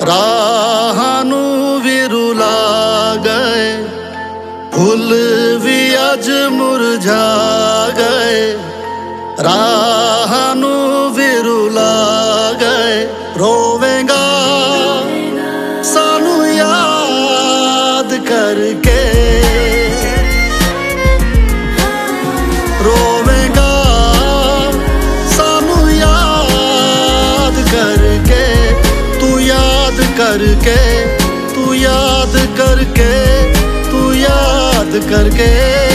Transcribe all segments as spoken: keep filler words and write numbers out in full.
ਰਾਹਾਂ ਨੂੰ ਵੀ ਰੁਲਾ ਗਏ, ਫੁੱਲ ਵੀ ਅੱਜ ਮੁਰਝਾ ਗਏ। ਰਾਹਾਂ ਨੂੰ ਵੀ ਰੁਲਾ ਗਏ, ਰੋਵੇਂਗਾ ਸਾਨੂੰ ਯਾਦ ਕਰਕੇ, ਰੋਵੇਂਗਾ ਸਾਨੂੰ ਯਾਦ ਕਰਕੇ। ਤੂੰ ਯਾਦ करके, तू याद करके, तू याद करके।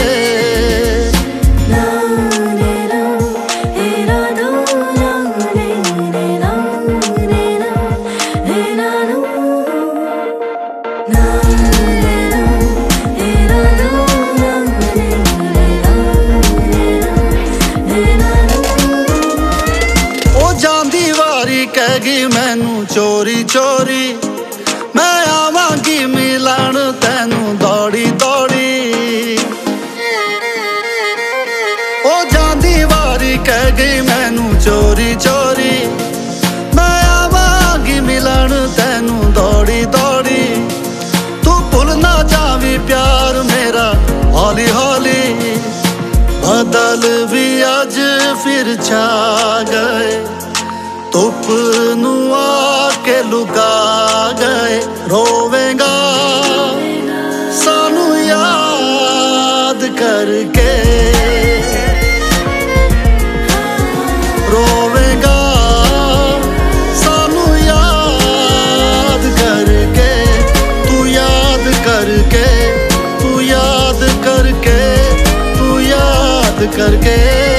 कह गई मैनू चोरी चोरी, मैं आवांगी मिलन तैनू दौड़ी दौड़ी। ओ जांदी वारी कह गई मैनू चोरी चोरी, मैं आवांगी मिलन तैनू दौड़ी दौड़ी। तू भुल ना जावी प्यार मेरा हौली हौली, बदल भी अज फिर छा गए, धुप नू आके लुका गए। रोवेंगा सानू याद करके, रोवेंगा सानू याद करके। तू याद करके, तू याद करके, तू याद करके।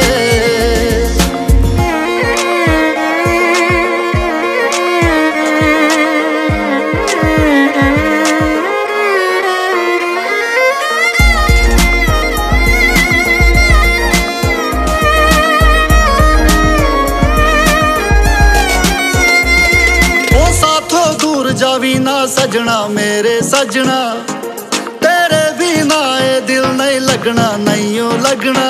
जावी ना सजना मेरे सजना, तेरे बिना ये दिल नहीं लगना, नहीं ओ लगना।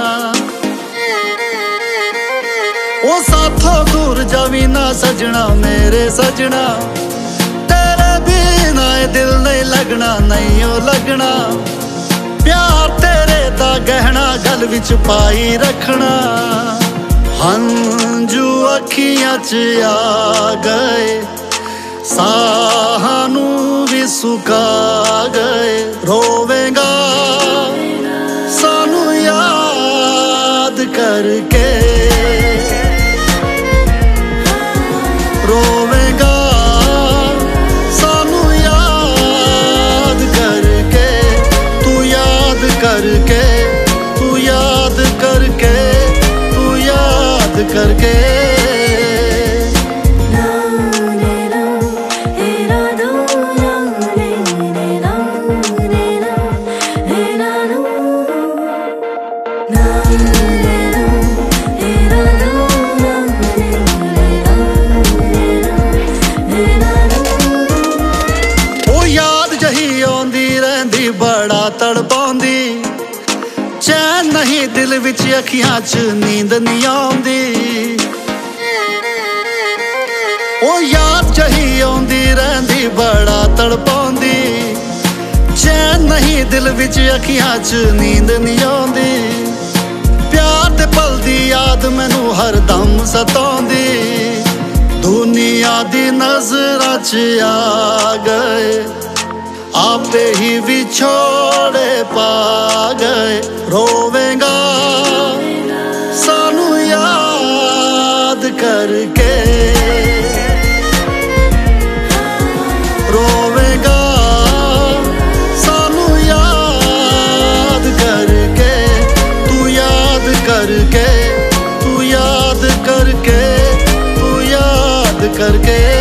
ओ साथों दूर जावी ना सजना मेरे सजना, तेरे बिना ये दिल नहीं लगना, नहीं ओ लगना। प्यार तेरे दा गहना गल विच पाई रखना, हंजू अखियां च आ गए, साहां नू भी सुका गए। रोवेंगा सानू याद करके, रोवेंगा सानू याद करके। तू याद करके, तू याद करके, तू याद करके। बड़ा तड़पाउंदी, चैन नहीं दिल विच अखियां च नींद नहीं आउंदी। ओ याद जही आउंदी रहिंदी बड़ा तड़पाउंदी, चैन नहीं दिल विच अखियां च नींद नहीं आउंदी। प्यार दे पल दी याद मैनू हर दम सताउंदी, दुनिया दी नजरां च आ गए, आपे ही विछोड़े पा गए। रोवेंगा सानू याद करके, रोवेंगा सानू याद करके। तू याद करके, तू याद करके, तू याद करके।